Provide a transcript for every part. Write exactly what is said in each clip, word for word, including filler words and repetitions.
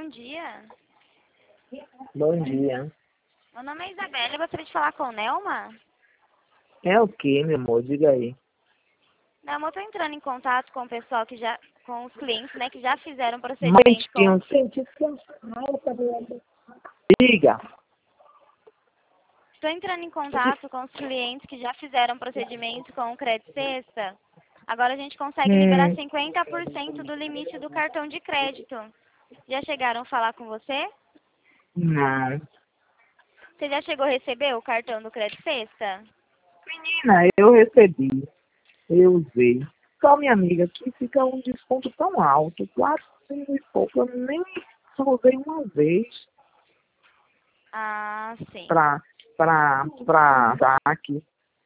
bom dia. Bom dia. Meu nome é Isabela, eu gostaria de falar com o Nelma. É o que, meu amor? Diga aí. Nelma, eu tô entrando em contato com o pessoal que já, com os clientes, né, que já fizeram Mãe, procedimento tinha com... um cientista. Diga. Estou entrando em contato com os clientes que já fizeram procedimento com o Crédito Sexta. Agora a gente consegue liberar Hum, cinquenta por cento do limite do cartão de crédito. Já chegaram a falar com você? não. Você já chegou a receber o cartão do Crédito Sexta? Menina, eu recebi. Eu usei. Só minha amiga que fica um desconto tão alto. Quatrocentos e pouco. Eu nem só usei uma vez Ah, sim. pra, pra, pra dar aqui.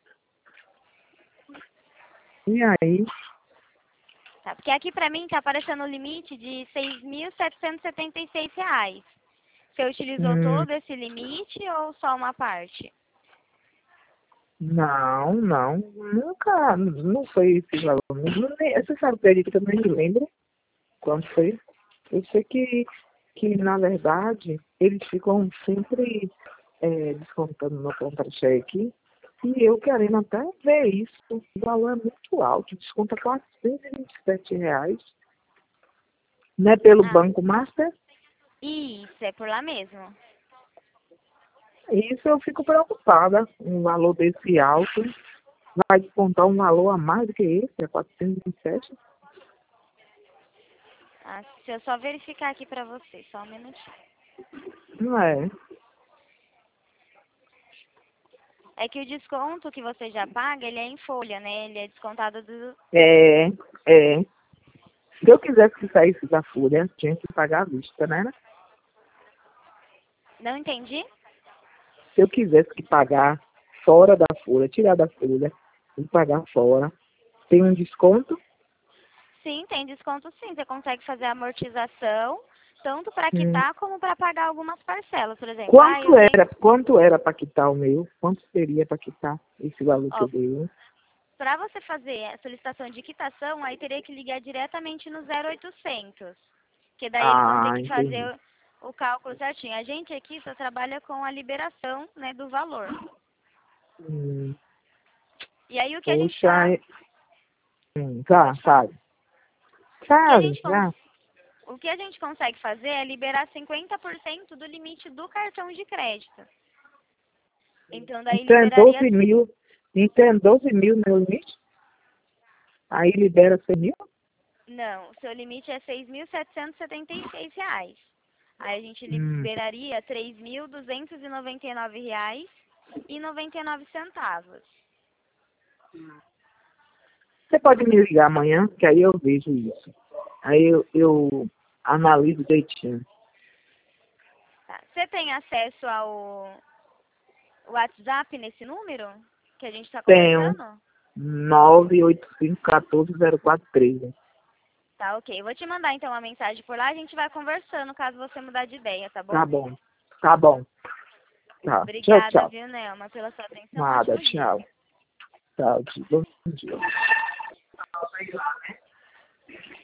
E aí? Tá, porque aqui pra mim tá aparecendo o limite de seis mil setecentos e setenta e seis reais. Você utilizou Hum, todo esse limite ou só uma parte? não, não. Nunca. Não foi esse valor. Não- nem- Você sabe que eu também me lembro quanto foi. Eu sei que, que na verdade, eles ficam sempre é, descontando no contra-cheque. E eu querendo até ver isso. O valor é muito alto. Desconta quatrocentos e vinte e sete reais. Não é pelo Ah, Banco Master? isso, é por lá mesmo. Isso eu fico preocupada. Um valor desse alto. Vai descontar um valor a mais do que esse, é quatrocentos e vinte e sete. Ah, se eu só verificar aqui pra você, só um minutinho. Não é? É que o desconto que você já paga, ele é em folha, né? Ele é descontado do... É, é. Se eu quisesse que saísse da folha, tinha que pagar à vista, né? Não entendi? Se eu quisesse que pagar fora da folha, tirar da folha e pagar fora, tem um desconto? Sim, tem desconto sim. Você consegue fazer a amortização, tanto para Hum. quitar como para pagar algumas parcelas, por exemplo. Ah, eu Quanto tenho... era, quanto era para quitar o meu? Quanto seria para quitar esse valor que Ó, eu dei? para você fazer a solicitação de quitação, aí teria que ligar diretamente no zero oitocentos. Que daí eles vão ter Ah, que entendi. fazer o, o cálculo certinho. A gente aqui só trabalha com a liberação, né, do valor. Hum, E aí o que a gente poxa, tá... é- hum, tá, Pode falar. sabe. O que a Sabe, gente cons- já. o que a gente consegue fazer é liberar cinquenta por cento do limite do cartão de crédito. Então daí Então é liberaria... doze mil, então é doze mil meu limite? Aí libera cem mil? Não, o seu limite é seis mil setecentos e setenta e seis reais. Aí a gente Hum. liberaria três mil duzentos e noventa e nove reais e noventa e nove centavos. Você pode me ligar amanhã, que aí eu vejo isso. Aí eu, eu analiso direitinho. Tá. Você tem acesso ao WhatsApp nesse número que a gente está Tenho conversando? nove oito cinco um quatro zero quatro três. Tá, ok. Eu vou te mandar então uma mensagem por lá, a gente vai conversando caso você mudar de ideia, tá bom? Tá bom. Tá bom. Tá. Tchau, Obrigada, tchau. viu, Nelma, pela sua atenção. Um Nada, ótimo dia. tchau. Tchau, bom dia.